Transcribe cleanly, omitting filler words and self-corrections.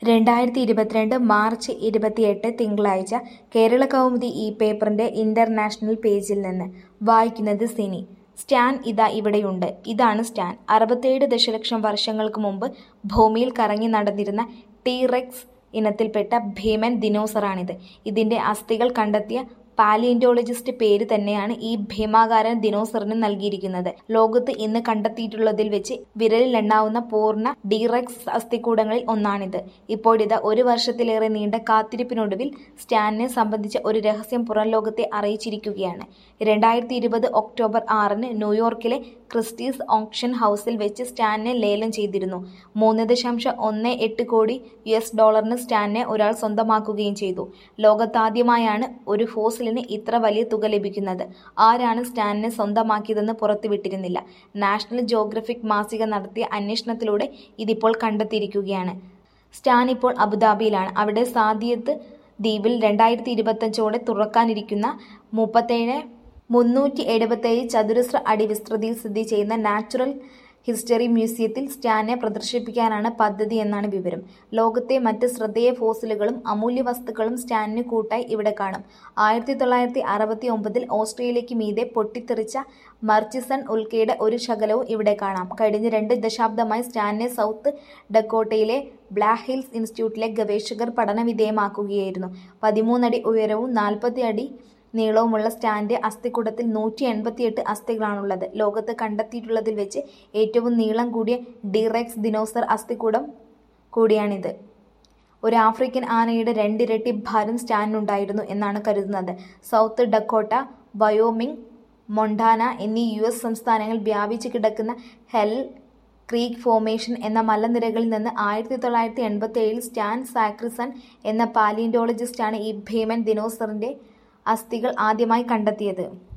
2022 March 28 തിങ്കളാഴ്ച കേരളകൗമുദി ഈ പേപ്പറിന്റെ ഇന്റർനാഷണൽ പേജിൽ നിന്ന് വായിക്കുന്നത് സിനി. സ്റ്റാൻ ഇതാ ഇവിടെയുണ്ട്. ഇതാണ് സ്റ്റാൻ. 67 ദശലക്ഷം വർഷങ്ങൾക്ക് മുമ്പ് ഭൂമിയിൽ കറങ്ങി നടന്നിരുന്ന ടീറെക്സ് ഇനത്തിൽപ്പെട്ട ഭീമൻ ദിനോസറാണിത്. ഇതിന്റെ അസ്ഥികൾ കണ്ടെത്തിയ പാലിയന്റോളജിസ്റ്റ് പേര് തന്നെയാണ് ഈ ഭീമാകാരൻ ദിനോസറിന് നൽകിയിരിക്കുന്നത്. ലോകത്ത് ഇന്ന് കണ്ടെത്തിയിട്ടുള്ളതിൽ വെച്ച് വിരലിലെണ്ണാവുന്ന പൂർണ്ണ ടീറെക്സ് അസ്ഥികൂടങ്ങളിൽ ഒന്നാണിത്. ഇപ്പോഴിതാ 1 വർഷത്തിലേറെ നീണ്ട കാത്തിരിപ്പിനൊടുവിൽ സ്റ്റാനിനെ സംബന്ധിച്ച ഒരു രഹസ്യം പുറംലോകത്തെ അറിയിച്ചിരിക്കുകയാണ്. 2020 ഒക്ടോബർ 6-ന് ന്യൂയോർക്കിലെ ക്രിസ്റ്റീസ് ഓപ്ഷൻ ഹൗസിൽ വെച്ച് സ്റ്റാനിനെ ലേലം ചെയ്തിരുന്നു. $3.18 കോടി സ്റ്റാനിനെ ഒരാൾ സ്വന്തമാക്കുകയും ചെയ്തു. ലോകത്താദ്യമായാണ് ഒരു ഫോസിലിന് ഇത്ര വലിയ തുക ലഭിക്കുന്നത്. ആരാണ് സ്റ്റാനിനെ സ്വന്തമാക്കിയതെന്ന് പുറത്തുവിട്ടിരുന്നില്ല. നാഷണൽ ജിയോഗ്രഫിക് മാസിക നടത്തിയ അന്വേഷണത്തിലൂടെ ഇതിപ്പോൾ കണ്ടെത്തിയിരിക്കുകയാണ്. സ്റ്റാൻ ഇപ്പോൾ അബുദാബിയിലാണ്. അവിടെ സാദിയത്ത് ദ്വീപിൽ 2025ഓടെ തുറക്കാനിരിക്കുന്ന 377 ചതുരശ്ര അടി വിസ്തൃതിയിൽ സ്ഥിതി ചെയ്യുന്ന നാച്ചുറൽ ഹിസ്റ്ററി മ്യൂസിയത്തിൽ സ്റ്റാനിനെ പ്രദർശിപ്പിക്കാനാണ് പദ്ധതി എന്നാണ് വിവരം. ലോകത്തെ മറ്റ് ശ്രദ്ധേയ ഫോസിലുകളും അമൂല്യ വസ്തുക്കളും സ്റ്റാനിന് കൂട്ടായി ഇവിടെ കാണും. 1969-ൽ ഓസ്ട്രേലിയയ്ക്ക് മീതെ പൊട്ടിത്തെറിച്ച മർച്ചിസൺ ഉൽക്കയുടെ ഒരു ശകലവും ഇവിടെ കാണാം. കഴിഞ്ഞ 2 ദശാബ്ദമായി സ്റ്റാനിനെ സൗത്ത് ഡക്കോട്ടയിലെ ബ്ലാക്ക് ഹിൽസ് ഇൻസ്റ്റിറ്റ്യൂട്ടിലെ ഗവേഷകർ പഠനവിധേയമാക്കുകയായിരുന്നു. 13 അടി ഉയരവും 40 അടി നീളവുമുള്ള സ്റ്റാന്റെ അസ്ഥികൂടത്തിൽ 188 അസ്ഥികളാണുള്ളത്. ലോകത്ത് കണ്ടെത്തിയിട്ടുള്ളതിൽ വെച്ച് ഏറ്റവും നീളം കൂടിയ ടീറെക്സ് ദിനോസർ അസ്ഥികൂടം കൂടിയാണിത്. ഒരു ആഫ്രിക്കൻ ആനയുടെ 2 ഇരട്ടി ഭാരം സ്റ്റാനിനുണ്ടായിരുന്നു എന്നാണ് കരുതുന്നത്. സൗത്ത് ഡക്കോട്ട, വയോമിംഗ്, മൊണ്ടാന എന്നീ US സംസ്ഥാനങ്ങളിൽ വ്യാപിച്ചു കിടക്കുന്ന ഹെൽ ക്രീക്ക് ഫോർമേഷൻ എന്ന മലനിരകളിൽ നിന്ന് 1987-ൽ സ്റ്റാൻ സാക്രിസൺ എന്ന പാലിയന്റോളജിസ്റ്റാണ് ഈ ഭീമൻ ദിനോസറിന്റെ അസ്ഥികൾ ആദ്യമായി കണ്ടെത്തിയത്.